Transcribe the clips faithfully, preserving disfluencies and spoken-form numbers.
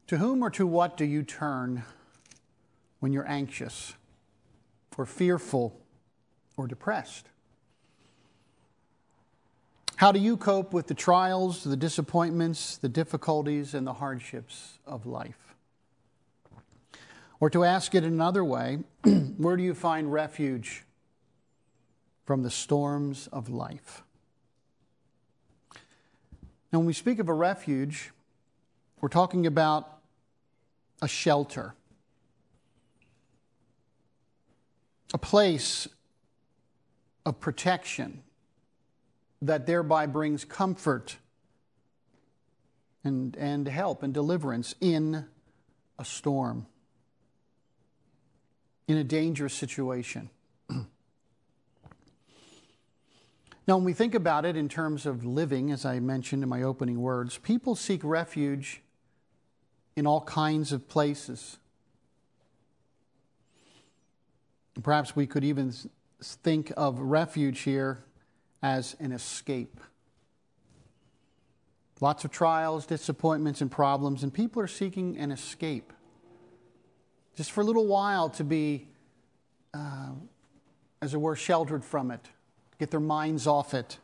To whom or to what do you turn when you're anxious or fearful or depressed? How do you cope with the trials, the disappointments, the difficulties, and the hardships of life? Or to ask it another way, where do you find refuge from the storms of life? Now, when we speak of a refuge, we're talking about a shelter, a place of protection that thereby brings comfort and, and help and deliverance in a storm, in a dangerous situation. Now, when we think about it in terms of living, as I mentioned in my opening words, people seek refuge in all kinds of places. Perhaps we could even think of refuge here as an escape. Lots of trials, disappointments, and problems, and people are seeking an escape. Just for a little while to be, uh, as it were, sheltered from it, get their minds off it.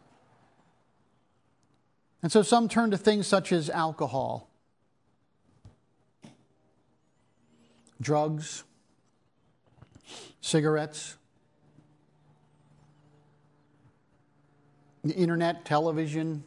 And so some turn to things such as alcohol, drugs, cigarettes, the internet, television,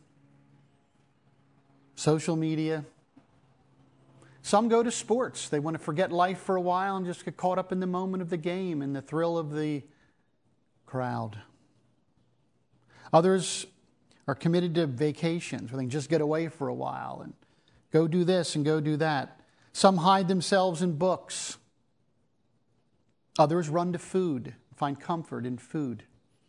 social media. Some go to sports. They want to forget life for a while and just get caught up in the moment of the game and the thrill of the crowd. Others are committed to vacations where they can just get away for a while and go do this and go do that. Some hide themselves in books. Others run to food, find comfort in food.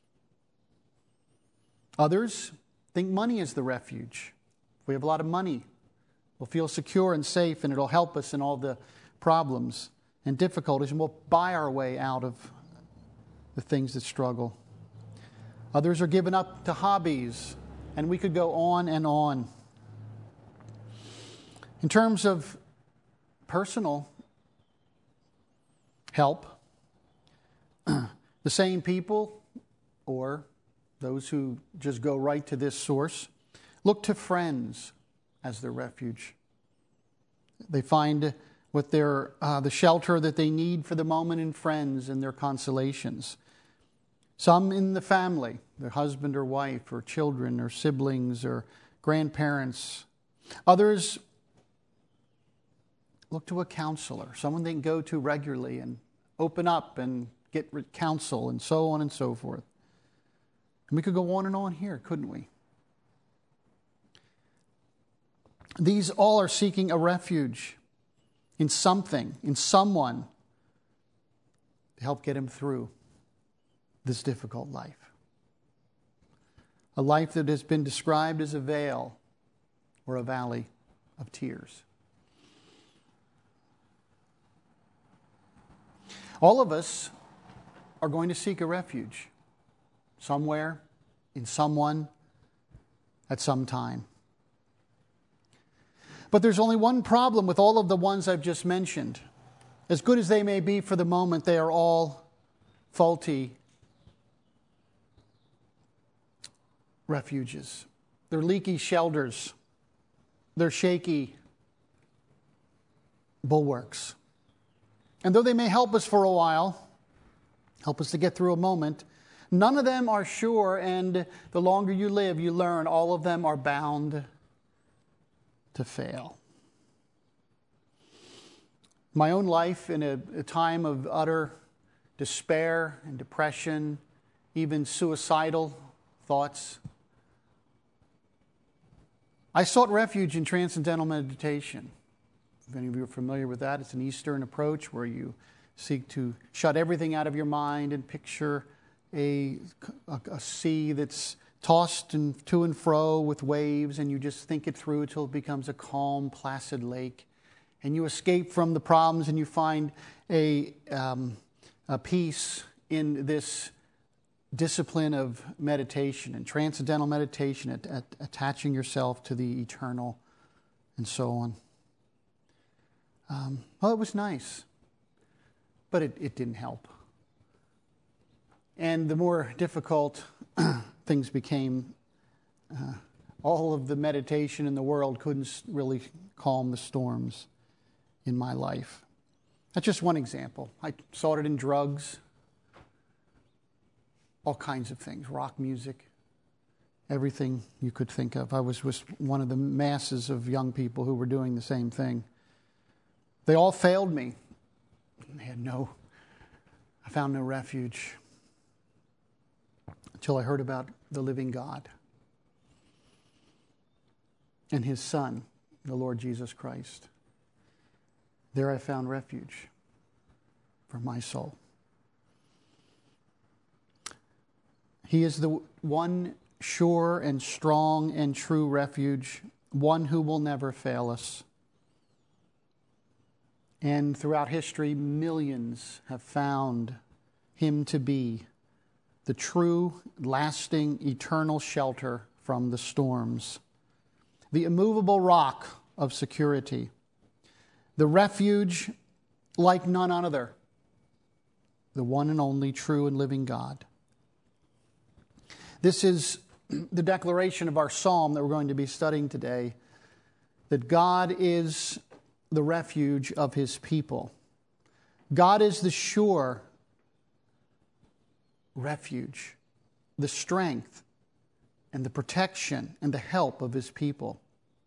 Others think money is the refuge. If we have a lot of money, we'll feel secure and safe, and it'll help us in all the problems and difficulties, and we'll buy our way out of the things that struggle. Others are given up to hobbies, and we could go on and on. In terms of personal help, the same people, or those who just go right to this source, look to friends as their refuge. They find with their uh, the shelter that they need for the moment in friends and their consolations. Some in the family, their husband or wife or children or siblings or grandparents. Others look to a counselor, someone they can go to regularly and open up and get counsel and so on and so forth. And we could go on and on here, couldn't we? These all are seeking a refuge in something, in someone, to help get him through this difficult life. A life that has been described as a vale or a valley of tears. All of us are going to seek a refuge somewhere, in someone, at some time. But there's only one problem with all of the ones I've just mentioned. As good as they may be for the moment, they are all faulty refuges. They're leaky shelters. They're shaky bulwarks. And though they may help us for a while, help us to get through a moment, none of them are sure, and the longer you live, you learn all of them are bound to fail. My own life in a, a time of utter despair and depression, even suicidal thoughts, I sought refuge in transcendental meditation. If any of you are familiar with that, it's an Eastern approach where you seek to shut everything out of your mind and picture a, a, a sea that's tossed and to and fro with waves, and you just think it through until it becomes a calm, placid lake. And you escape from the problems and you find a, um, a peace in this discipline of meditation and transcendental meditation, at, at attaching yourself to the eternal and so on. Um, well, it was nice, but it, it didn't help. And the more difficult things became, uh, all of the meditation in the world couldn't really calm the storms in my life. That's just one example. I saw it in drugs, all kinds of things, rock music, everything you could think of. I was with one of the masses of young people who were doing the same thing. They all failed me. They had no, I found no refuge until I heard about the living God and His Son, the Lord Jesus Christ. There I found refuge for my soul. He is the one sure and strong and true refuge, one who will never fail us. And throughout history, millions have found Him to be the true, lasting, eternal shelter from the storms, the immovable rock of security, the refuge like none other, the one and only true and living God. This is the declaration of our psalm that we're going to be studying today, that God is the refuge of His people. God is the sure refuge, the strength and the protection and the help of His people.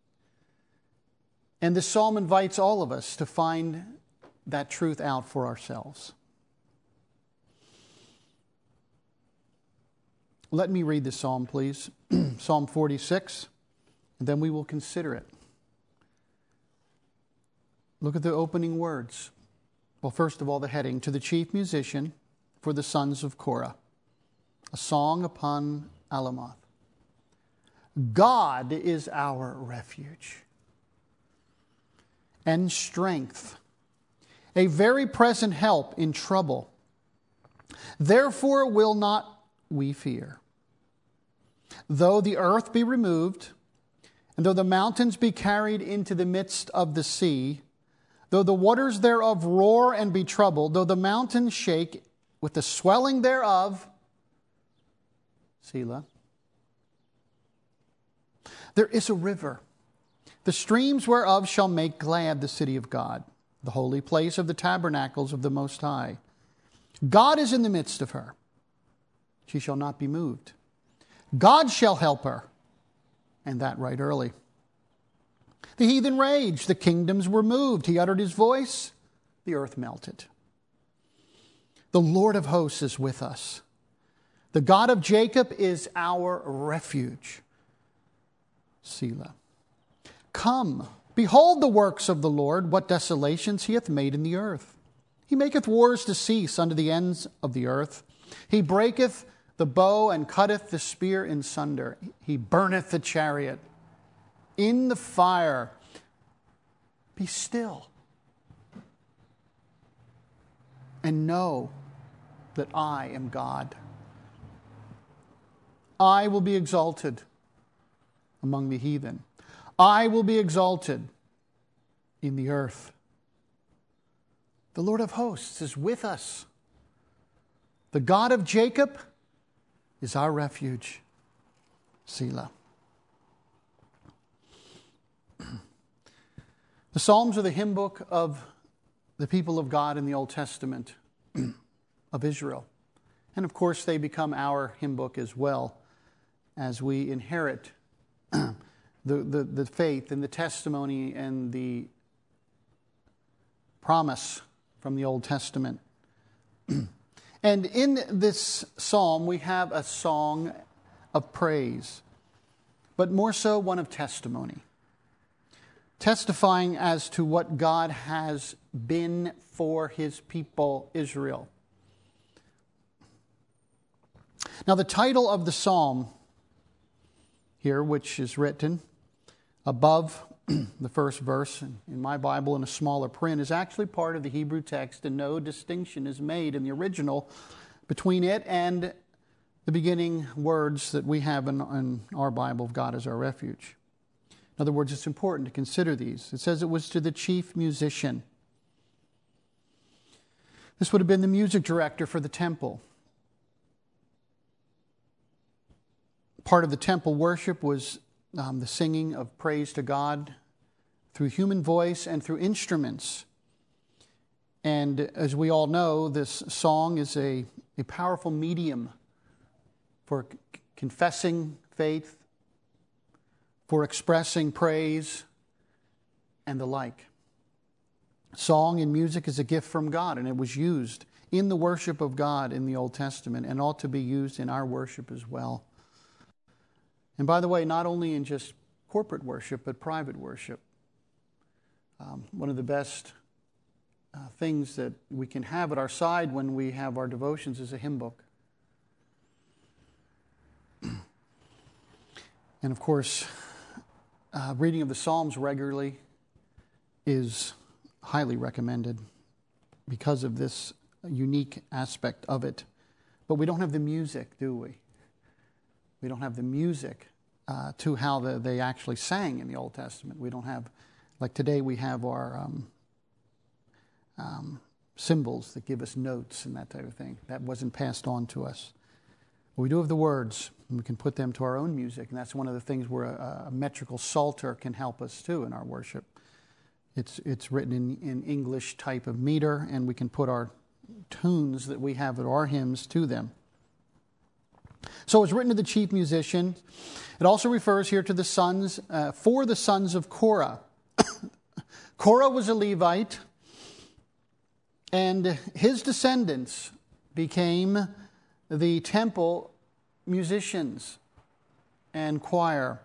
And this psalm invites all of us to find that truth out for ourselves. Let me read the psalm, please. Psalm forty-six, and then we will consider it. Look at the opening words. Well, first of all, the heading, to the chief musician for the sons of Korah, a song upon Alamoth. God is our refuge and strength, a very present help in trouble. Therefore will not we fear. Though the earth be removed, and though the mountains be carried into the midst of the sea, though the waters thereof roar and be troubled, though the mountains shake with the swelling thereof, Selah, there is a river, the streams whereof shall make glad the city of God, the holy place of the tabernacles of the Most High. God is in the midst of her. She shall not be moved. God shall help her, and that right early. The heathen raged, the kingdoms were moved. He uttered His voice, the earth melted. The Lord of hosts is with us. The God of Jacob is our refuge. Selah. Come, behold the works of the Lord, what desolations He hath made in the earth. He maketh wars to cease unto the ends of the earth. He breaketh the bow and cutteth the spear in sunder. He burneth the chariot in the fire. Be still and know that I am God. I will be exalted among the heathen. I will be exalted in the earth. The Lord of hosts is with us. The God of Jacob is our refuge. Selah. The Psalms are the hymn book of the people of God in the Old Testament of Israel. And of course, they become our hymn book as well as we inherit the, the, the faith and the testimony and the promise from the Old Testament. And in this psalm, we have a song of praise, but more so one of testimony, testifying as to what God has been for His people, Israel. Now, the title of the psalm here, which is written above the first verse in my Bible in a smaller print, is actually part of the Hebrew text, and no distinction is made in the original between it and the beginning words that we have in, in our Bible of God as our refuge. In other words, it's important to consider these. It says it was to the chief musician. This would have been the music director for the temple. Part of the temple worship was um, the singing of praise to God through human voice and through instruments. And as we all know, this song is a, a powerful medium for c- confessing faith, for expressing praise, and the like. Song and music is a gift from God, and it was used in the worship of God in the Old Testament and ought to be used in our worship as well. And by the way, not only in just corporate worship, but private worship. Um, one of the best uh, things that we can have at our side when we have our devotions is a hymn book. And of course, uh, reading of the Psalms regularly is highly recommended because of this unique aspect of it. But we don't have the music, do we? We don't have the music uh, to how the, they actually sang in the Old Testament. We don't have, like today we have our um, um, symbols that give us notes and that type of thing. That wasn't passed on to us. But we do have the words, and we can put them to our own music, and that's one of the things where a, a metrical psalter can help us too in our worship. It's it's written in, in English type of meter, and we can put our tunes that we have at our hymns to them. So it's written to the chief musician. It also refers here to the sons, uh, for the sons of Korah. Korah was a Levite, and his descendants became the temple musicians and choir.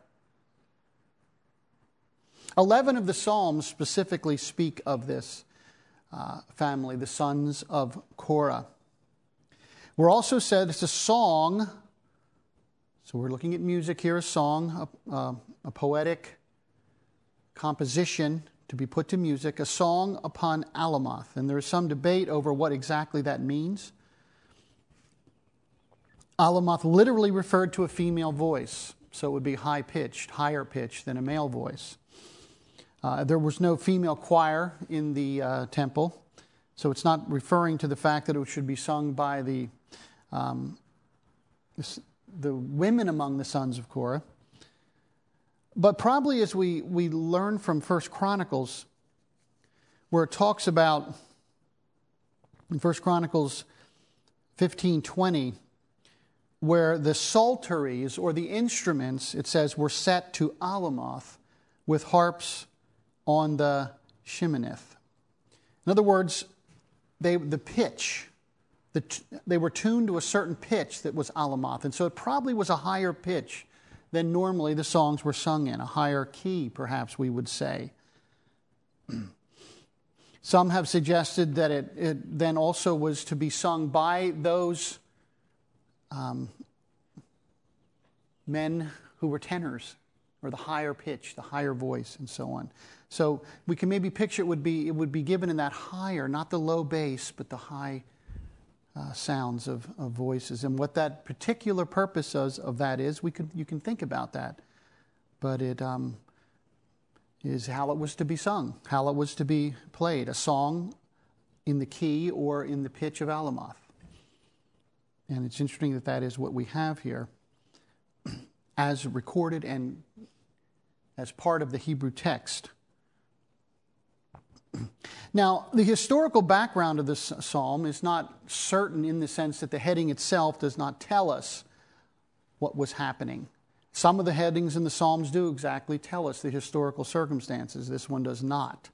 Eleven of the Psalms specifically speak of this uh, family, the sons of Korah. We're also said it's a song. So we're looking at music here, a song, a, uh, a poetic composition to be put to music, a song upon Alamoth. And there is some debate over what exactly that means. Alamoth literally referred to a female voice, so it would be high-pitched, higher pitched than a male voice. Uh, there was no female choir in the uh, temple, so it's not referring to the fact that it should be sung by the um, the women among the sons of Korah. But probably as we, we learn from First Chronicles, where it talks about, in First Chronicles fifteen twenty, where the psalteries, or the instruments, it says, were set to Alamoth with harps on the Sheminith. In other words, they the pitch, the, they were tuned to a certain pitch that was Alamoth. And so it probably was a higher pitch than normally the songs were sung in, a higher key, perhaps we would say. Some have suggested that it, it then also was to be sung by those um, men who were tenors, or the higher pitch, the higher voice, and so on. So we can maybe picture it would be it would be given in that higher, not the low bass, but the high uh, sounds of, of voices. And what that particular purpose of, of that is, we could you can think about that. But it um, is how it was to be sung, how it was to be played, a song in the key or in the pitch of Alamoth. And it's interesting that that is what we have here as recorded and as part of the Hebrew text. Now, the historical background of this psalm is not certain in the sense that the heading itself does not tell us what was happening. Some of the headings in the Psalms do exactly tell us the historical circumstances. This one does not.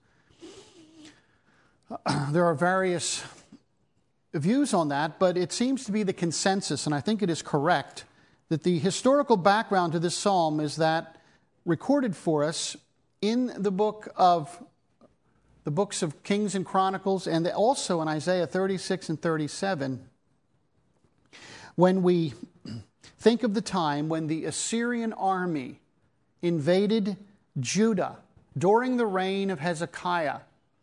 There are various views on that, but it seems to be the consensus, and I think it is correct, that the historical background to this psalm is that recorded for us in the book of the books of Kings and Chronicles, and also in Isaiah thirty-six and thirty-seven, when we think of the time when the Assyrian army invaded Judah during the reign of Hezekiah.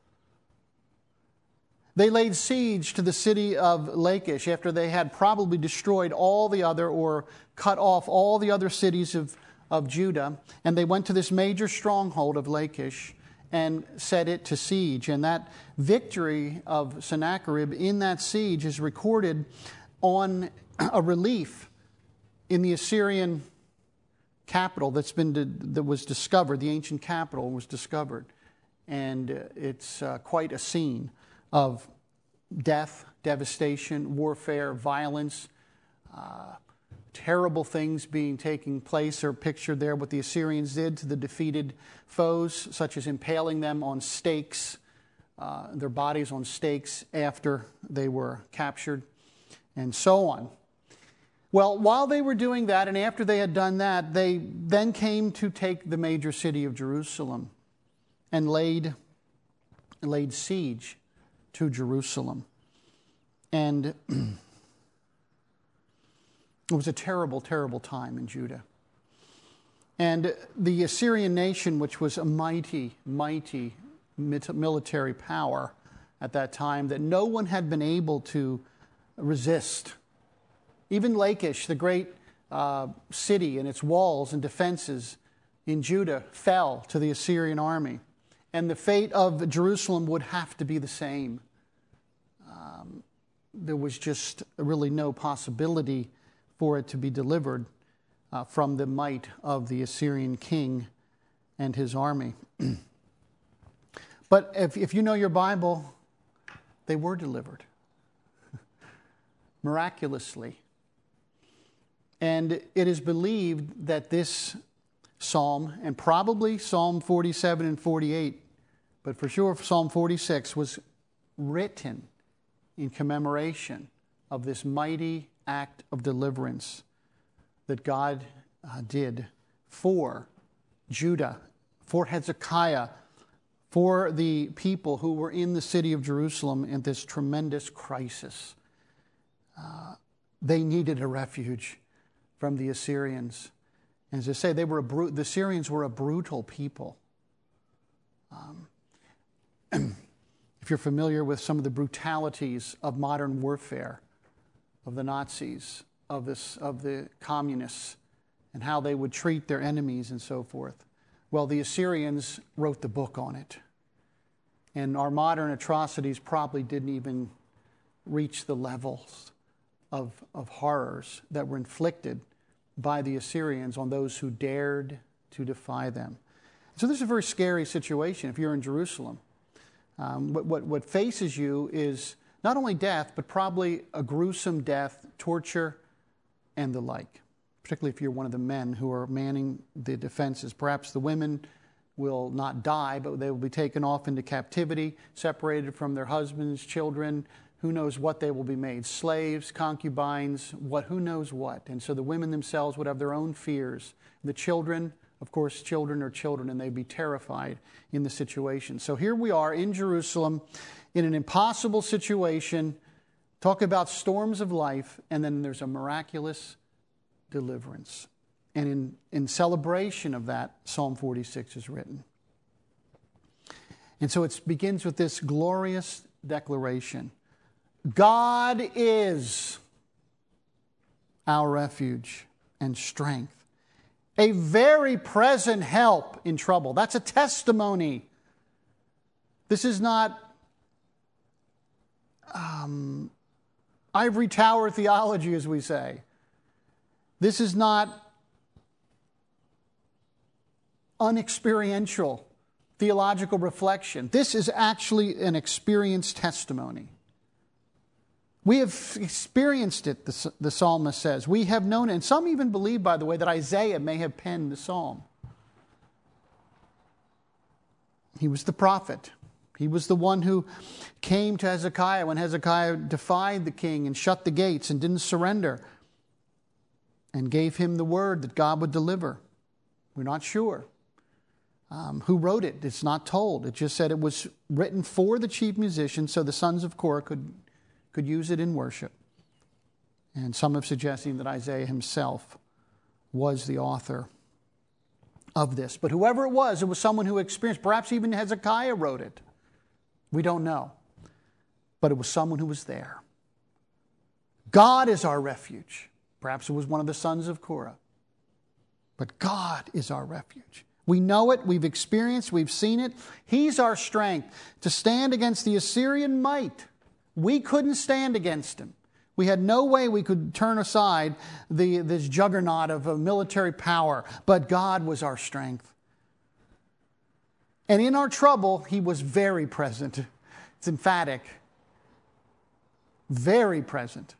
They laid siege to the city of Lachish after they had probably destroyed all the other or cut off all the other cities of, of Judah. And they went to this major stronghold of Lachish. and set it to siege. And that victory of Sennacherib in that siege is recorded on a relief in the Assyrian capital that's been that was discovered. The ancient capital was discovered, and it's uh, quite a scene of death, devastation, warfare, violence, uh, terrible things being taking place are pictured there. What the Assyrians did to the defeated foes, such as impaling them on stakes, uh, their bodies on stakes after they were captured, and so on. Well, while they were doing that, and after they had done that, they then came to take the major city of Jerusalem and laid, laid siege to Jerusalem. And it was a terrible, terrible time in Judah. And the Assyrian nation, which was a mighty, mighty military power at that time that no one had been able to resist. Even Lachish, the great uh, city and its walls and defenses in Judah, fell to the Assyrian army. And the fate of Jerusalem would have to be the same. Um, there was just really no possibility for it to be delivered uh, from the might of the Assyrian king and his army. But if, if you know your Bible, they were delivered miraculously. And it is believed that this psalm, and probably Psalm forty-seven and forty-eight, but for sure Psalm forty-six, was written in commemoration of this mighty act of deliverance that God uh, did for Judah, for Hezekiah, for the people who were in the city of Jerusalem in this tremendous crisis. Uh, they needed a refuge from the Assyrians. And as I say, they were a bru- the Assyrians were a brutal people. Um, if you're familiar with some of the brutalities of modern warfare, of the Nazis, of this, of the communists, and how they would treat their enemies and so forth, well, the Assyrians wrote the book on it. And our modern atrocities probably didn't even reach the levels of, of horrors that were inflicted by the Assyrians on those who dared to defy them. So this is a very scary situation if you're in Jerusalem. Um, what, what, what faces you is not only death, but probably a gruesome death, torture, and the like, particularly if you're one of the men who are manning the defenses. Perhaps the women will not die, but they will be taken off into captivity, separated from their husbands, children. Who knows what they will be made? Slaves, concubines, what? Who knows what? And so the women themselves would have their own fears. The children, of course, children are children, and they'd be terrified in the situation. So here we are in Jerusalem in an impossible situation. Talk about storms of life, and then there's a miraculous deliverance. And in, in celebration of that, Psalm forty-six is written. And so it begins with this glorious declaration. God is our refuge and strength, a very present help in trouble. That's a testimony. This is not um, ivory tower theology, as we say. This is not unexperiential theological reflection. This is actually an experienced testimony. We have experienced it, the, the psalmist says. We have known it. And some even believe, by the way, that Isaiah may have penned the psalm. He was the prophet. He was the one who came to Hezekiah when Hezekiah defied the king and shut the gates and didn't surrender, and gave him the word that God would deliver. We're not sure. Um, who wrote it? It's not told. It just said it was written for the chief musician so the sons of Korah could could use it in worship. And some have suggesting that Isaiah himself was the author of this. But whoever it was, it was someone who experienced, perhaps even Hezekiah wrote it. We don't know. But it was someone who was there. God is our refuge. Perhaps it was one of the sons of Korah. But God is our refuge. We know it, we've experienced, we've seen it. He's our strength to stand against the Assyrian might. We couldn't stand against him. We had no way we could turn aside the, this juggernaut of a military power, but God was our strength. And in our trouble, he was very present. It's emphatic. Very present.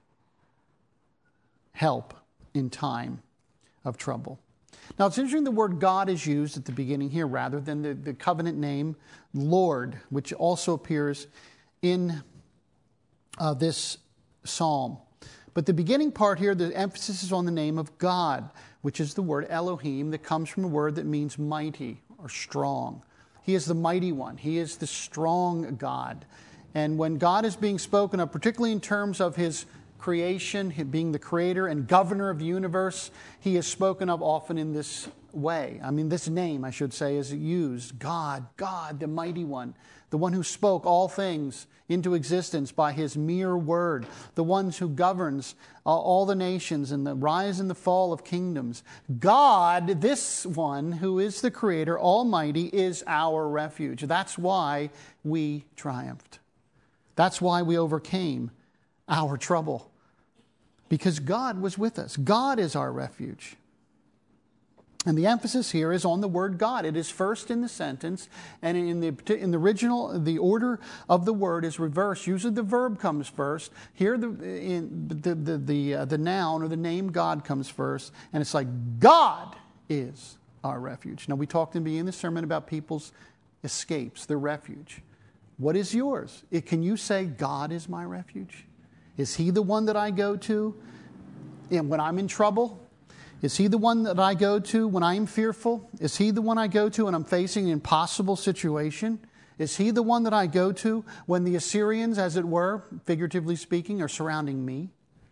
Help in time of trouble. Now, it's interesting the word God is used at the beginning here rather than the, the covenant name Lord, which also appears in uh, this psalm. But the beginning part here, the emphasis is on the name of God, which is the word Elohim that comes from a word that means mighty or strong. He is the mighty one. He is the strong God. And when God is being spoken of, particularly in terms of his creation, him being the creator and governor of the universe, he is spoken of often in this way. I mean, this name, I should say, is used. God, God, the mighty one, the one who spoke all things into existence by his mere word, the one who governs uh, all the nations and the rise and the fall of kingdoms. God, this one who is the creator, almighty, is our refuge. That's why we triumphed. That's why we overcame our trouble, because God was with us. God is our refuge. And the emphasis here is on the word God. It is first in the sentence, and in the in the original, the order of the word is reversed. Usually the verb comes first. Here the in, the the the, uh, the noun or the name God comes first, and it's like God is our refuge. Now, we talked in the beginning of the sermon about people's escapes, their refuge. What is yours? It, can you say God is my refuge? Is he the one that I go to and when I'm in trouble? Is he the one that I go to when I'm fearful? Is he the one I go to when I'm facing an impossible situation? Is he the one that I go to when the Assyrians, as it were, figuratively speaking, are surrounding me?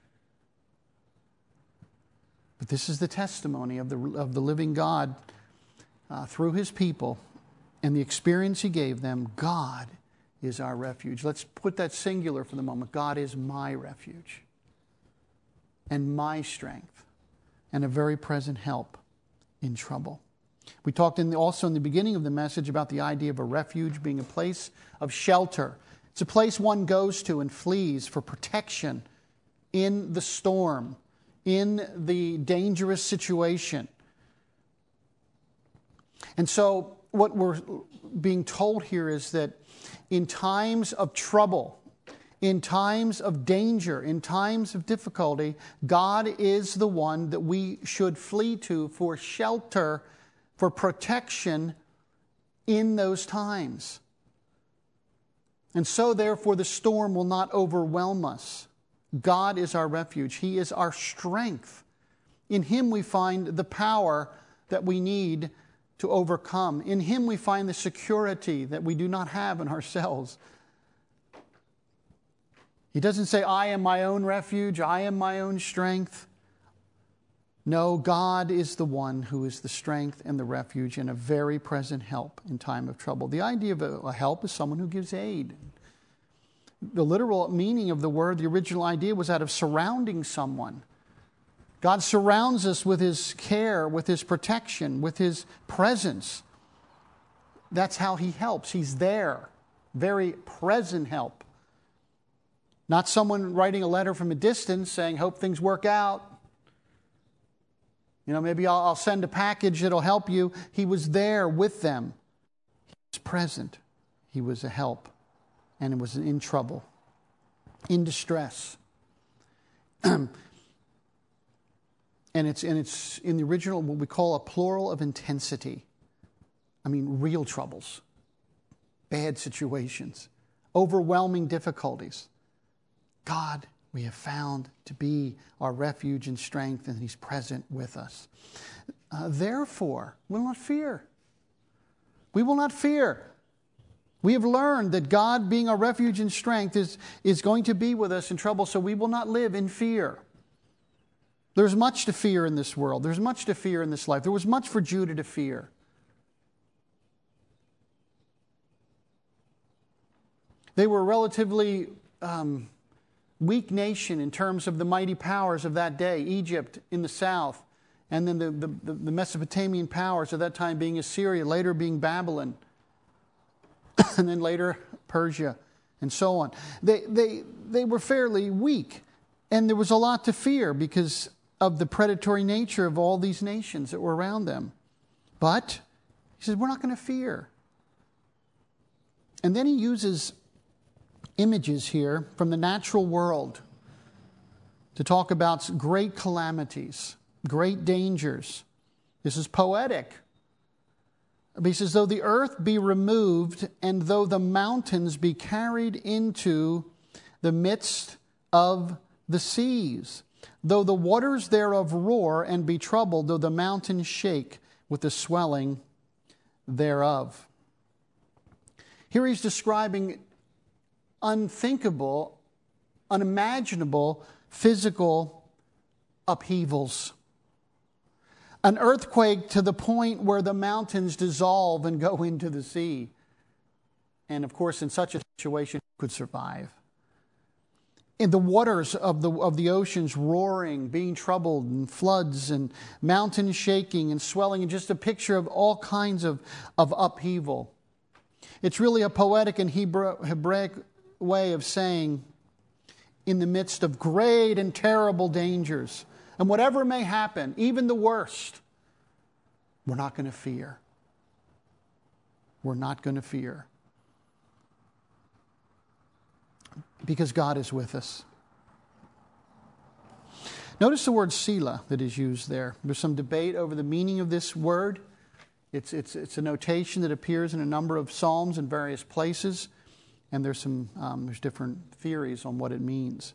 But this is the testimony of the, of the living God uh, through his people and the experience he gave them. God is our refuge. Let's put that singular for the moment. God is my refuge and my strength and a very present help in trouble. We talked in the, also in the beginning of the message about the idea of a refuge being a place of shelter. It's a place one goes to and flees for protection in the storm, in the dangerous situation. And so what we're being told here is that in times of trouble, in times of danger, in times of difficulty, God is the one that we should flee to for shelter, for protection in those times. And so, therefore, the storm will not overwhelm us. God is our refuge. He is our strength. In him we find the power that we need to overcome. In him we find the security that we do not have in ourselves. He doesn't say, I am my own refuge, I am my own strength. No, God is the one who is the strength and the refuge and a very present help in time of trouble. The idea of a help is someone who gives aid. The literal meaning of the word, the original idea, was that of surrounding someone. God surrounds us with his care, with his protection, with his presence. That's how he helps. He's there. Very present help. Not someone writing a letter from a distance saying, hope things work out. You know, maybe I'll, I'll send a package that'll help you. He was there with them. He was present. He was a help. And it was in trouble, in distress. And it's, and it's in the original, what we call a plural of intensity. I mean, real troubles, bad situations, overwhelming difficulties. God, we have found to be our refuge and strength, and he's present with us. Uh, therefore, we will not fear. We will not fear. We have learned that God, being our refuge and strength, is, is going to be with us in trouble, so we will not live in fear. There's much to fear in this world. There's much to fear in this life. There was much for Judah to fear. They were a relatively um, weak nation in terms of the mighty powers of that day. Egypt in the south And then the, the, the Mesopotamian powers at that time being Assyria, later being Babylon, and then later Persia, and so on. They, they, they were fairly weak, and there was a lot to fear because of the predatory nature of all these nations that were around them. But he says, we're not going to fear. And then he uses images here from the natural world to talk about great calamities, great dangers. This is poetic. He says, though the earth be removed, and though the mountains be carried into the midst of the seas, though the waters thereof roar and be troubled, though the mountains shake with the swelling thereof. Here he's describing unthinkable, unimaginable physical upheavals. An earthquake to the point where the mountains dissolve and go into the sea. And of course, in such a situation, who could survive? In the waters of the, of the oceans roaring, being troubled, and floods, and mountains shaking and swelling, and just a picture of all kinds of, of upheaval. It's really a poetic and Hebrew, Hebraic way of saying, in the midst of great and terrible dangers, and whatever may happen, even the worst, we're not going to fear. We're not going to fear. Because God is with us. Notice the word Selah that is used there. There's some debate over the meaning of this word. It's, it's, it's a notation that appears in a number of psalms in various places. And there's some um, there's different theories on what it means.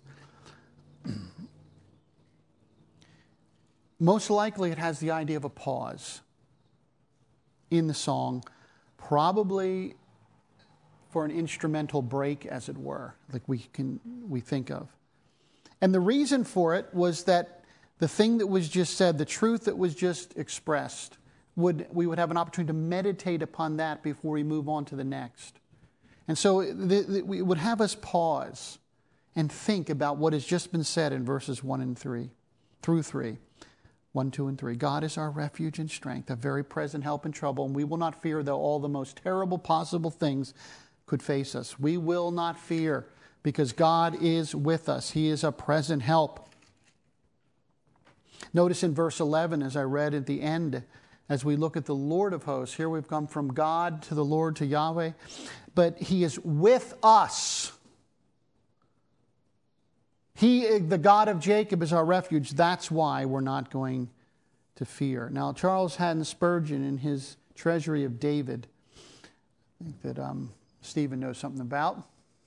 Most likely it has the idea of a pause in the song, probably for an instrumental break, as it were, like we can we think of. And the reason for it was that the thing that was just said, the truth that was just expressed, would we would have an opportunity to meditate upon that before we move on to the next. And so the, the, we would have us pause and think about what has just been said in verses one and three, through three. One, two, and three. God is our refuge and strength, a very present help in trouble, and we will not fear though all the most terrible possible things could face us. We will not fear because God is with us. He is a present help. Notice in verse eleven, as I read at the end, as we look at the Lord of hosts, here we've come from God to the Lord, to Yahweh, but He is with us. He, the God of Jacob, is our refuge. That's why we're not going to fear. Now, Charles Haddon Spurgeon, in his Treasury of David, I think that um, Stephen knows something about,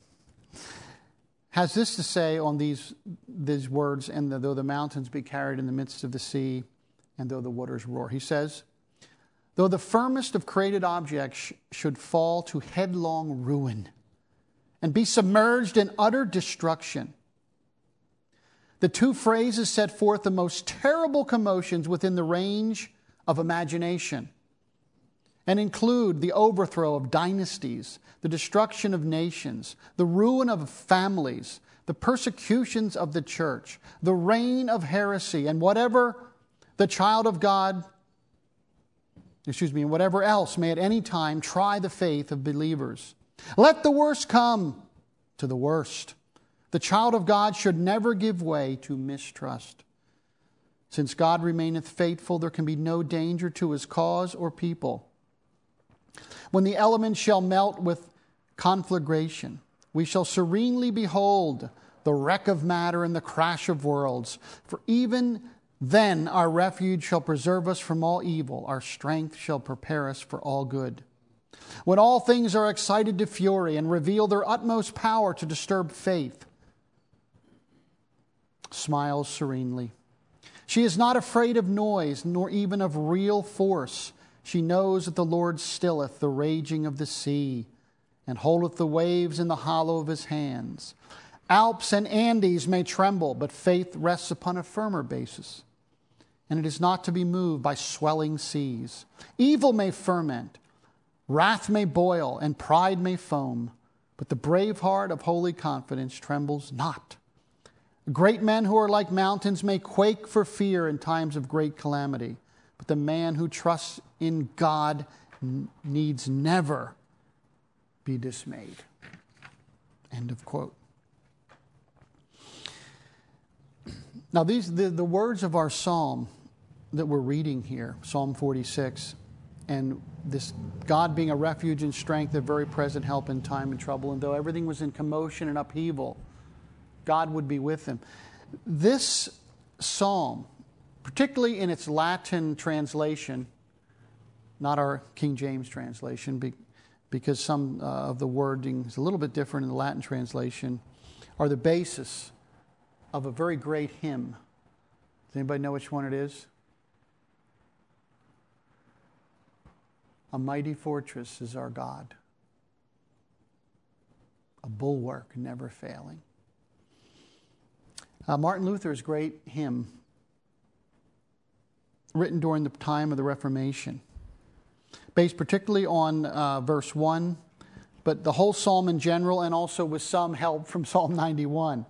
has this to say on these, these words, and the, though the mountains be carried in the midst of the sea, and though the waters roar. He says, though the firmest of created objects sh- should fall to headlong ruin and be submerged in utter destruction, the two phrases set forth the most terrible commotions within the range of imagination and include the overthrow of dynasties, the destruction of nations, the ruin of families, the persecutions of the church, the reign of heresy, and whatever the child of God, excuse me, and whatever else may at any time try the faith of believers. Let the worst come to the worst. The child of God should never give way to mistrust. Since God remaineth faithful, there can be no danger to His cause or people. When the elements shall melt with conflagration, we shall serenely behold the wreck of matter and the crash of worlds. For even then our refuge shall preserve us from all evil. Our strength shall prepare us for all good. When all things are excited to fury and reveal their utmost power to disturb faith, smiles serenely. She is not afraid of noise, nor even of real force. She knows that the Lord stilleth the raging of the sea, and holdeth the waves in the hollow of His hands. Alps and Andes may tremble, but faith rests upon a firmer basis, and it is not to be moved by swelling seas. Evil may ferment, wrath may boil, and pride may foam, but the brave heart of holy confidence trembles not. Great men who are like mountains may quake for fear in times of great calamity, but the man who trusts in God needs never be dismayed. End of quote. Now, these the, the words of our psalm that we're reading here, Psalm forty-six, and this God being a refuge and strength, a very present help in time and trouble, and though everything was in commotion and upheaval, God would be with him. This psalm, particularly in its Latin translation, not our King James translation, because some uh, of the wording is a little bit different in the Latin translation, are the basis of a very great hymn. Does anybody know which one it is? A mighty fortress is our God, a bulwark never failing. Uh, Martin Luther's great hymn, written during the time of the Reformation, based particularly on uh, verse one, but the whole psalm in general, and also with some help from Psalm ninety-one.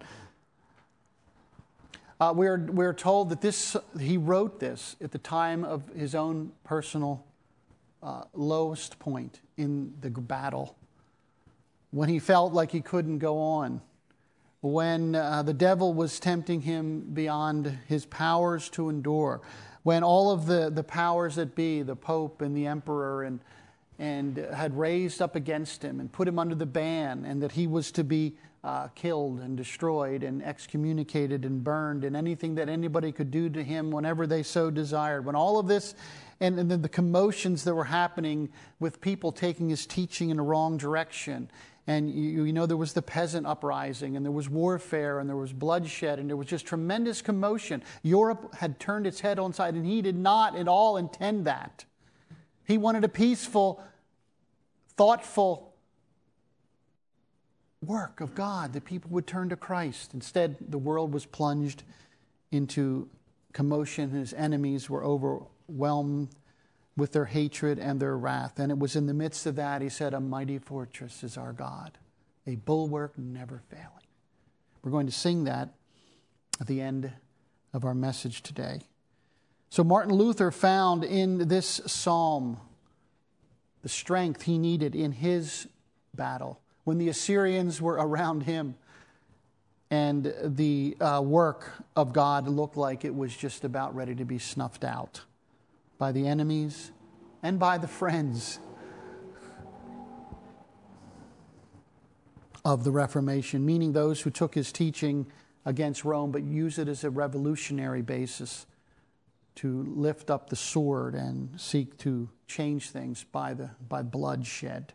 Uh, we're, we're told that this he wrote this at the time of his own personal uh, lowest point in the battle, when he felt like he couldn't go on, when uh, the devil was tempting him beyond his powers to endure, when all of the, the powers that be, the Pope and the Emperor, and, and had raised up against him and put him under the ban, and that he was to be uh, killed and destroyed and excommunicated and burned, and anything that anybody could do to him whenever they so desired. When all of this, and, and then the commotions that were happening with people taking his teaching in the wrong direction, and you, you know there was the peasant uprising, and there was warfare, and there was bloodshed, and there was just tremendous commotion. Europe had turned its head on side, and he did not at all intend that. He wanted a peaceful, thoughtful work of God, that people would turn to Christ. Instead, the world was plunged into commotion. His enemies were overwhelmed with their hatred and their wrath. And it was in the midst of that, he said, a mighty fortress is our God, a bulwark never failing. We're going to sing that at the end of our message today. So Martin Luther found in this psalm the strength he needed in his battle when the Assyrians were around him and the uh, work of God looked like it was just about ready to be snuffed out by the enemies and by the friends of the Reformation, meaning those who took his teaching against Rome but used it as a revolutionary basis to lift up the sword and seek to change things by the by bloodshed.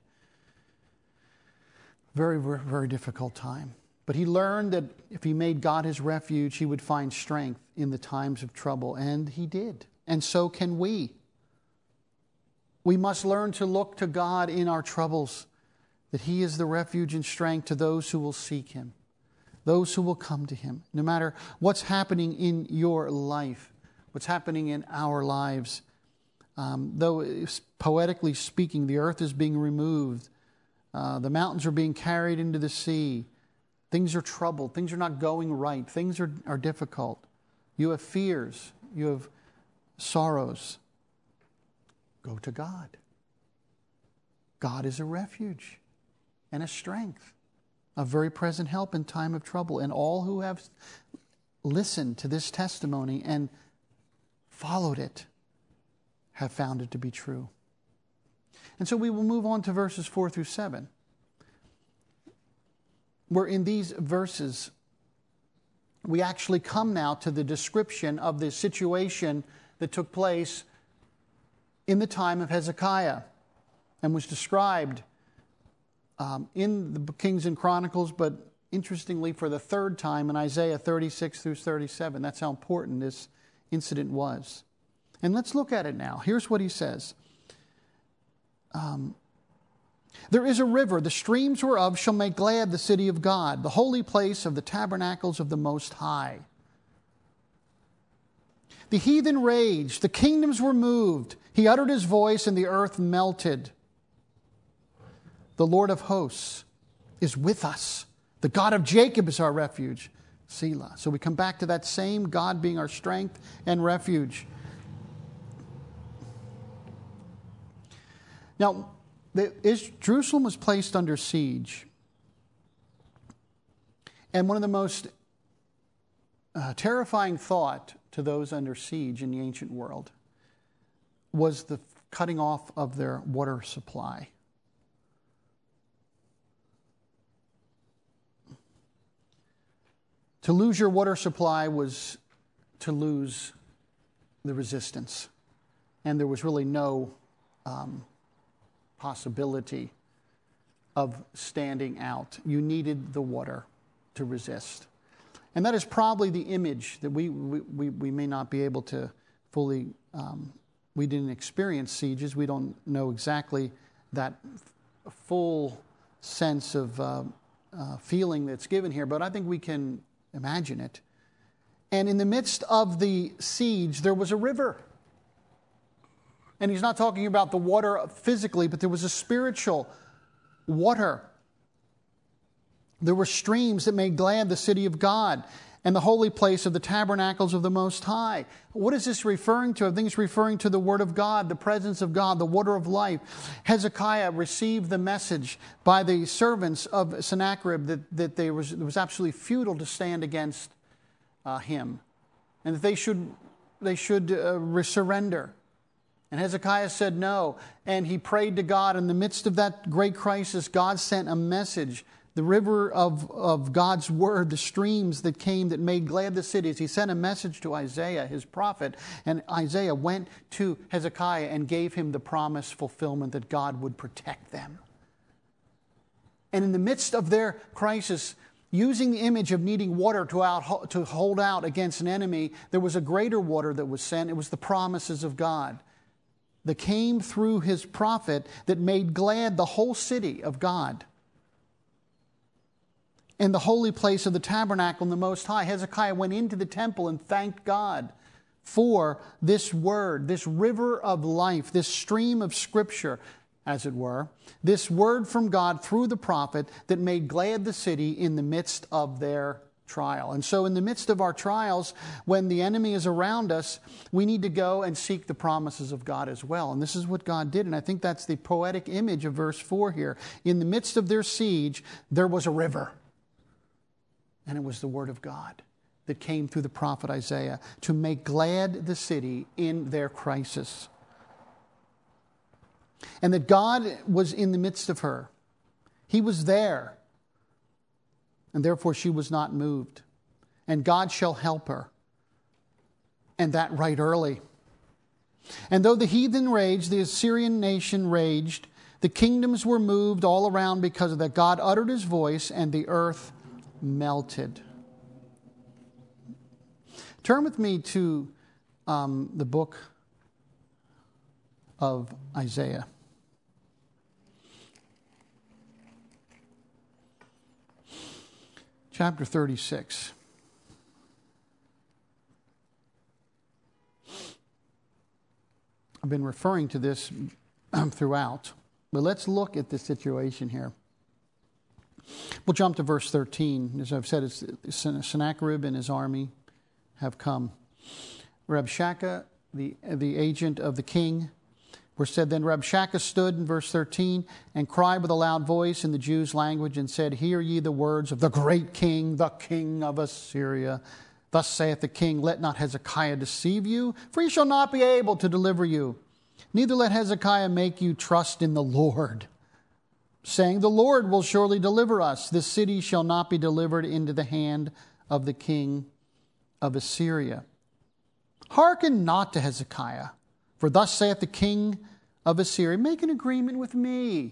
Very, very, very difficult time. But he learned that if he made God his refuge, he would find strength in the times of trouble. And he did. And so can we. We must learn to look to God in our troubles, that he is the refuge and strength to those who will seek him, those who will come to him. No matter what's happening in your life, what's happening in our lives, um, though poetically speaking, the earth is being removed, uh, the mountains are being carried into the sea, things are troubled, things are not going right, things are, are difficult. You have fears, you have sorrows. Go to God. God is a refuge and a strength, a very present help in time of trouble. And all who have listened to this testimony and followed it have found it to be true. And so we will move on to verses four through seven, where in these verses we actually come now to the description of the situation that took place in the time of Hezekiah and was described um, in the Kings and Chronicles, but interestingly for the third time in Isaiah thirty-six through thirty-seven. That's how important this incident was. And let's look at it now. Here's what he says. Um, there is a river, the streams whereof shall make glad the city of God, the holy place of the tabernacles of the Most High. The heathen raged, the kingdoms were moved. He uttered his voice, and the earth melted. The Lord of hosts is with us. The God of Jacob is our refuge. Selah. So we come back to that same God being our strength and refuge. Now, the, is, Jerusalem was placed under siege. And one of the most uh, terrifying thought to those under siege in the ancient world was the cutting off of their water supply. To lose your water supply was to lose the resistance. And there was really no um, possibility of standing out. You needed the water to resist. And that is probably the image that we, we, we may not be able to fully, um, we didn't experience sieges. We don't know exactly that f- full sense of uh, uh, feeling that's given here, but I think we can imagine it. And in the midst of the siege, there was a river. And he's not talking about the water physically, but there was a spiritual water. There were streams that made glad the city of God and the holy place of the tabernacles of the Most High. What is this referring to? I think it's referring to the Word of God, the presence of God, the water of life. Hezekiah received the message by the servants of Sennacherib that, that they was, it was absolutely futile to stand against uh, him, and that they should, they should uh, surrender. And Hezekiah said no, and he prayed to God. In the midst of that great crisis, God sent a message. The river of, of God's word, the streams that came that made glad the cities. He sent a message to Isaiah, his prophet, and Isaiah went to Hezekiah and gave him the promised fulfillment that God would protect them. And in the midst of their crisis, using the image of needing water to, out, to hold out against an enemy, there was a greater water that was sent. It was the promises of God that came through his prophet that made glad the whole city of God. In the holy place of the tabernacle in the Most High, Hezekiah went into the temple and thanked God for this word, this river of life, this stream of Scripture, as it were, this word from God through the prophet that made glad the city in the midst of their trial. And so in the midst of our trials, when the enemy is around us, we need to go and seek the promises of God as well. And this is what God did. And I think that's the poetic image of verse four here. In the midst of their siege, there was a river. And it was the word of God that came through the prophet Isaiah to make glad the city in their crisis. And that God was in the midst of her. He was there. And therefore she was not moved. And God shall help her. And that right early. And though the heathen raged, the Assyrian nation raged, the kingdoms were moved all around because of that. God uttered his voice and the earth melted. Turn with me to um, the book of Isaiah. Chapter thirty-six. I've been referring to this throughout, but let's look at the situation here. We'll jump to verse thirteen. As I've said, it's Sennacherib and his army have come. Rabshakeh, the, the agent of the king, were said, Then Rabshakeh stood in verse thirteen and cried with a loud voice in the Jews' language and said, Hear ye the words of the great king, the king of Assyria. Thus saith the king, Let not Hezekiah deceive you, for he shall not be able to deliver you. Neither let Hezekiah make you trust in the Lord, saying, The Lord will surely deliver us. This city shall not be delivered into the hand of the king of Assyria. Hearken not to Hezekiah, for thus saith the king of Assyria, Make an agreement with me.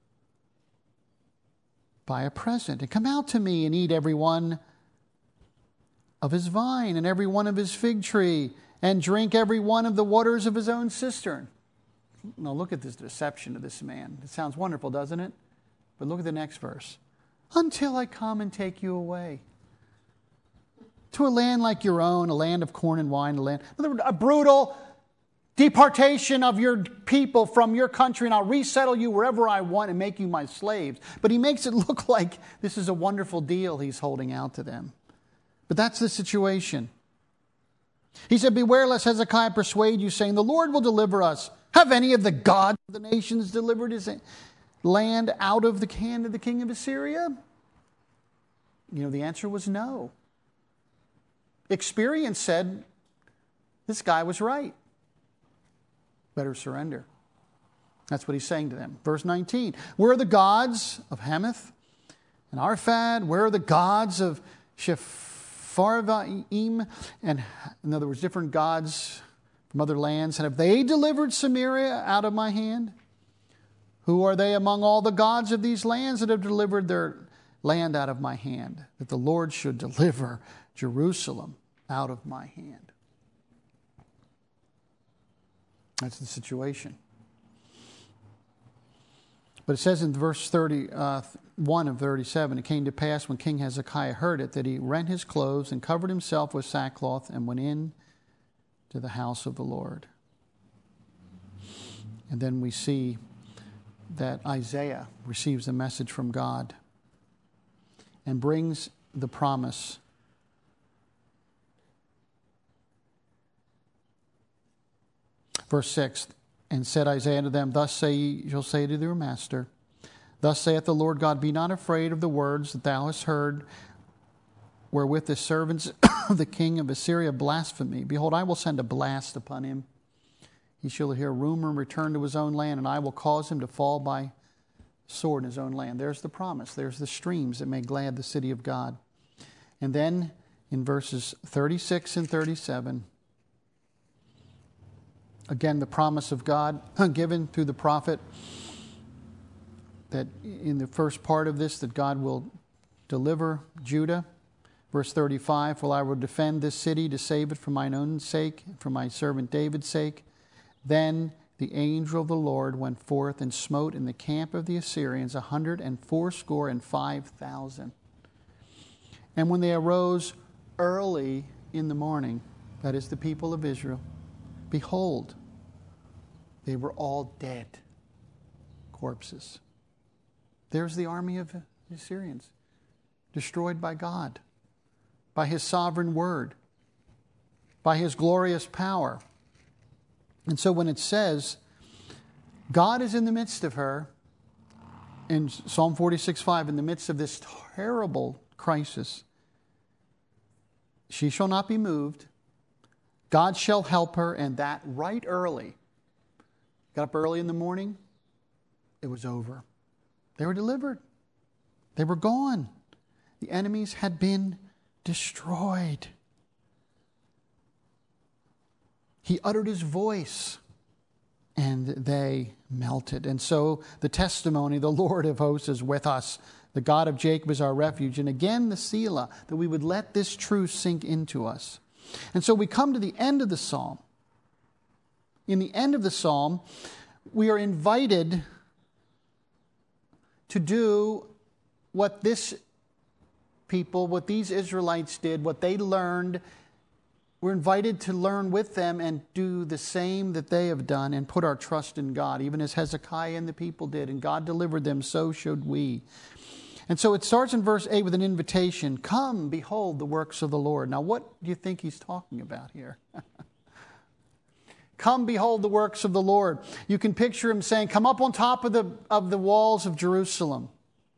Buy a present, and come out to me, and eat every one of his vine, and every one of his fig tree, and drink every one of the waters of his own cistern. Now look at this deception of this man. It sounds wonderful, doesn't it? But look at the next verse. Until I come and take you away to a land like your own, a land of corn and wine, a land, a brutal deportation of your people from your country, and I'll resettle you wherever I want and make you my slaves. But he makes it look like this is a wonderful deal he's holding out to them. But that's the situation. He said, beware lest Hezekiah persuade you, saying, the Lord will deliver us. Have any of the gods of the nations delivered his land out of the hand of the king of Assyria? You know, the answer was no. Experience said, this guy was right. Better surrender. That's what he's saying to them. Verse nineteen, where are the gods of Hamath and Arphad? Where are the gods of Sepharvaim? And in other words, different gods from other lands. And have they delivered Samaria out of my hand? Who are they among all the gods of these lands that have delivered their land out of my hand? That the Lord should deliver Jerusalem out of my hand. That's the situation. But it says in verse thirty-one of thirty-seven, it came to pass when King Hezekiah heard it that he rent his clothes and covered himself with sackcloth and went in to the house of the Lord. And then we see that Isaiah receives a message from God and brings the promise. Verse six, and said Isaiah to them, thus say ye, shall say to their master, thus saith the Lord God, be not afraid of the words that thou hast heard, wherewith the servants of the king of Assyria blaspheme me. Behold, I will send a blast upon him. He shall hear rumor and return to his own land, and I will cause him to fall by sword in his own land. There's the promise. There's the streams that may glad the city of God. And then in verses thirty-six and thirty-seven, again, the promise of God given through the prophet, that in the first part of this, that God will deliver Judah. Verse thirty-five, for I will defend this city to save it for mine own sake, for my servant David's sake. Then the angel of the Lord went forth and smote in the camp of the Assyrians a hundred and fourscore and five thousand. And when they arose early in the morning, that is the people of Israel, behold, they were all dead corpses. There's the army of the Assyrians, destroyed by God, by his sovereign word, by his glorious power. And so when it says, God is in the midst of her, in Psalm forty-six five, in the midst of this terrible crisis, she shall not be moved. God shall help her, and that right early. Got up early in the morning, it was over. They were delivered. They were gone. The enemies had been destroyed. He uttered his voice, and they melted. And so the testimony, the Lord of hosts is with us. The God of Jacob is our refuge. And again, the Selah, that we would let this truth sink into us. And so we come to the end of the psalm. In the end of the psalm, we are invited to do what this people, what these Israelites did, what they learned. We're invited to learn with them and do the same that they have done and put our trust in God, even as Hezekiah and the people did. And God delivered them, so should we. And so it starts in verse eight with an invitation. Come, behold the works of the Lord. Now, what do you think he's talking about here? Come, behold the works of the Lord. You can picture him saying, come up on top of the, of the walls of Jerusalem.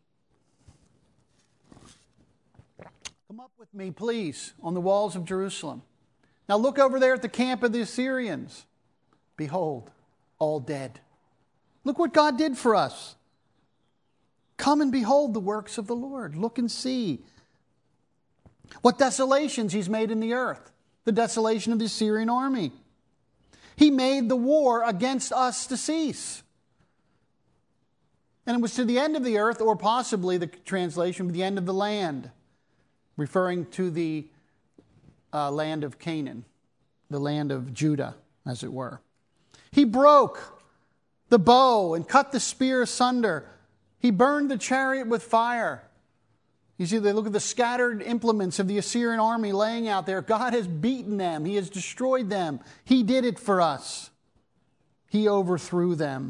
Come up with me, please, on the walls of Jerusalem. Now look over there at the camp of the Assyrians. Behold, all dead. Look what God did for us. Come and behold the works of the Lord. Look and see what desolations he's made in the earth. The desolation of the Assyrian army. He made the war against us to cease. And it was to the end of the earth, or possibly the translation, the end of the land, referring to the uh, land of Canaan, the land of Judah, as it were. He broke the bow and cut the spear asunder. He burned the chariot with fire. You see, they look at the scattered implements of the Assyrian army laying out there. God has beaten them. He has destroyed them. He did it for us. He overthrew them.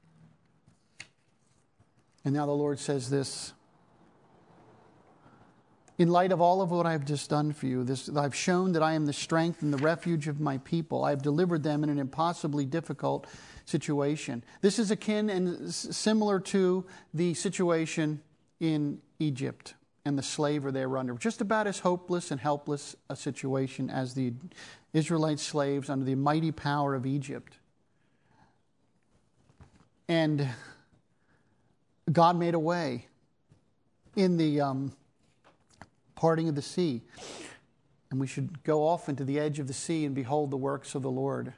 And now the Lord says this. In light of all of what I've just done for you, this, I've shown that I am the strength and the refuge of my people. I've delivered them in an impossibly difficult situation. This is akin and similar to the situation in Egypt and the slavery they were under. Just about as hopeless and helpless a situation as the Israelite slaves under the mighty power of Egypt. And God made a way in the um, parting of the sea. And we should go off into the edge of the sea and behold the works of the Lord.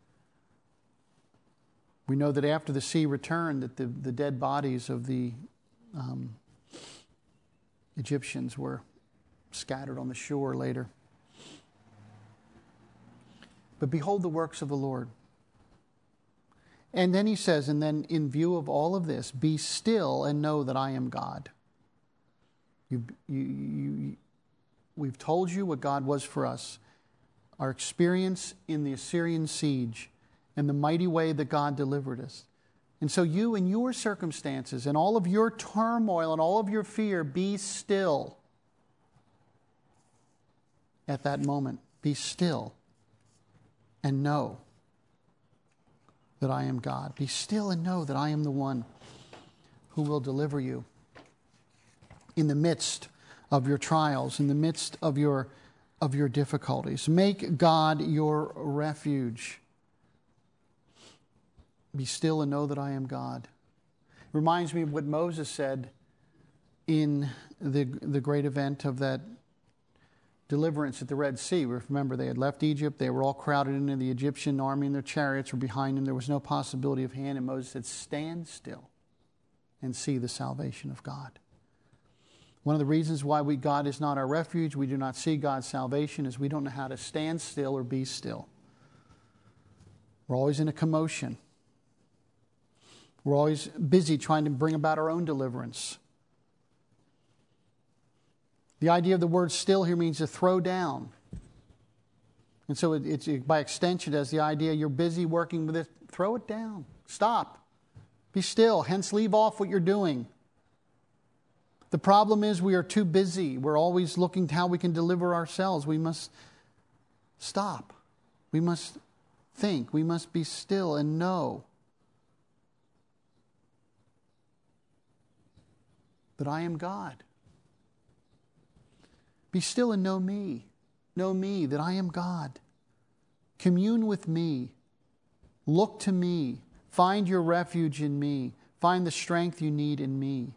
We know that after the sea returned, that the, the dead bodies of the um, Egyptians were scattered on the shore later. But behold the works of the Lord. And then he says, and then in view of all of this, be still and know that I am God. You, you, you, we've told you what God was for us. Our experience in the Assyrian siege and the mighty way that God delivered us. And so you in your circumstances and all of your turmoil and all of your fear, be still at that moment. Be still and know that I am God. Be still and know that I am the one who will deliver you in the midst of your trials, in the midst of your, of your difficulties. Make God your refuge. Be still and know that I am God. It reminds me of what Moses said in the, the great event of that deliverance at the Red Sea. Remember, they had left Egypt. They were all crowded into the Egyptian army, and their chariots were behind them. There was no possibility of hand. And Moses said, stand still and see the salvation of God. One of the reasons why we, God is not our refuge, we do not see God's salvation, is we don't know how to stand still or be still. We're always in a commotion. We're always busy trying to bring about our own deliverance. The idea of the word still here means to throw down. And so it, it's by extension, as the idea you're busy working with it, throw it down. Stop. Be still. Hence, leave off what you're doing. The problem is we are too busy. We're always looking to how we can deliver ourselves. We must stop. We must think. We must be still and know that I am God. Be still and know me. Know me, that I am God. Commune with me. Look to me. Find your refuge in me. Find the strength you need in me.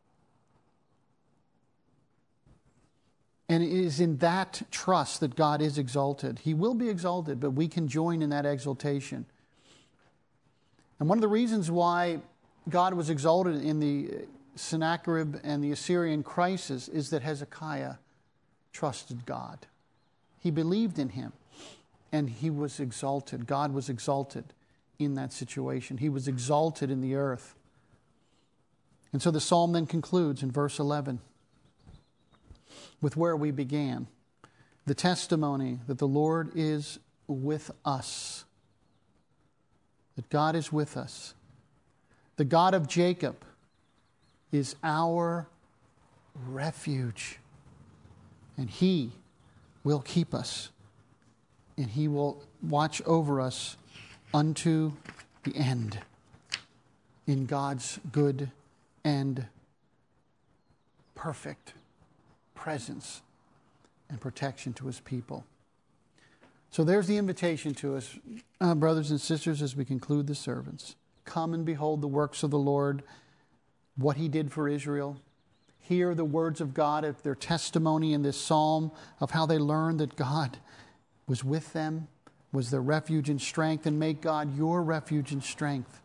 And it is in that trust that God is exalted. He will be exalted, but we can join in that exaltation. And one of the reasons why God was exalted in the Sennacherib and the Assyrian crisis is that Hezekiah trusted God. He believed in him, and he was exalted. God was exalted in that situation. He was exalted in the earth. And so the psalm then concludes in verse eleven with where we began. The testimony that the Lord is with us. That God is with us. The God of Jacob is our refuge. And He will keep us. And He will watch over us unto the end. In God's good and perfect presence and protection to His people. So there's the invitation to us, uh, brothers and sisters, as we conclude the sermons. Come and behold the works of the Lord, what He did for Israel. Hear the words of God, of their testimony in this psalm, of how they learned that God was with them, was their refuge and strength, and make God your refuge and strength.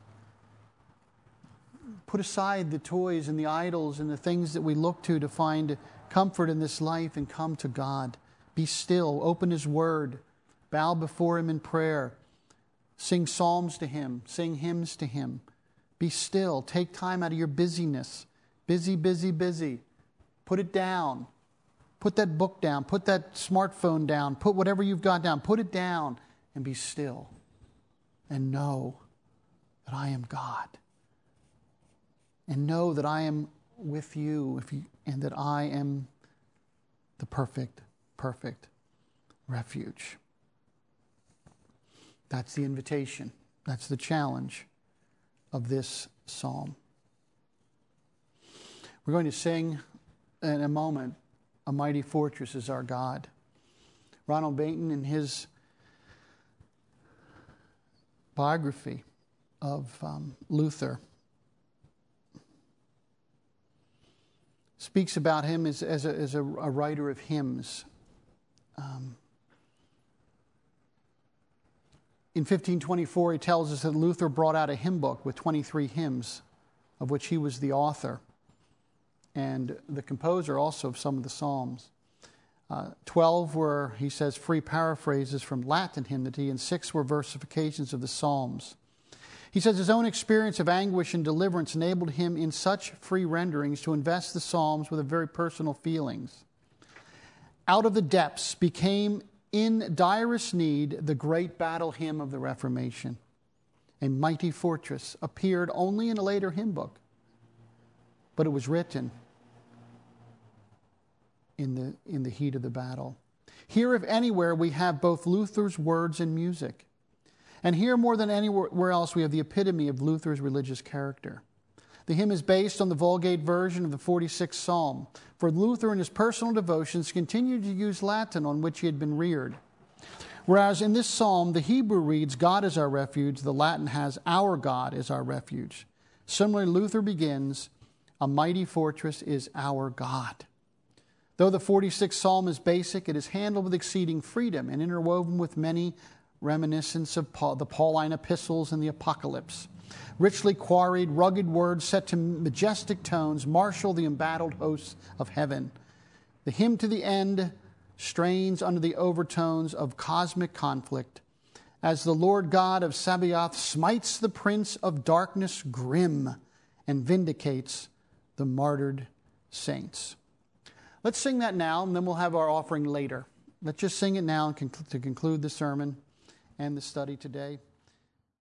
Put aside the toys and the idols and the things that we look to to find comfort in this life and come to God. Be still, open His Word, bow before Him in prayer, sing psalms to Him, sing hymns to Him. Be still, take time out of your busyness. Busy, busy, busy. Put it down. Put that book down. Put that smartphone down. Put whatever you've got down. Put it down and be still. And know that I am God. And know that I am with you, if you and that I am the perfect, perfect refuge. That's the invitation. That's the challenge of this psalm. We're going to sing in a moment, "A Mighty Fortress is Our God." Ronald Bainton, in his biography of um, Luther, speaks about him as, as, a, as a, a writer of hymns. Um, in fifteen twenty-four, he tells us that Luther brought out a hymn book with twenty-three hymns, of which he was the author and the composer also of some of the psalms. Uh, Twelve were, he says, free paraphrases from Latin hymnody, and six were versifications of the Psalms. He says his own experience of anguish and deliverance enabled him in such free renderings to invest the Psalms with a very personal feelings. Out of the depths became in direst need the great battle hymn of the Reformation. A mighty fortress appeared only in a later hymn book, but it was written in the, in the heat of the battle. Here, if anywhere, we have both Luther's words and music. And here, more than anywhere else, we have the epitome of Luther's religious character. The hymn is based on the Vulgate version of the forty-sixth Psalm, for Luther in his personal devotions continued to use Latin on which he had been reared. Whereas in this psalm, the Hebrew reads, "God is our refuge," the Latin has, "Our God is our refuge." Similarly, Luther begins, "A mighty fortress is our God." Though the forty-sixth Psalm is basic, it is handled with exceeding freedom and interwoven with many reminiscences of Paul, the Pauline epistles and the Apocalypse. Richly quarried, rugged words set to majestic tones marshal the embattled hosts of heaven. The hymn to the end strains under the overtones of cosmic conflict as the Lord God of Sabaoth smites the prince of darkness grim and vindicates the martyred saints. Let's sing that now, and then we'll have our offering later. Let's just sing it now to conclude the sermon and the study today.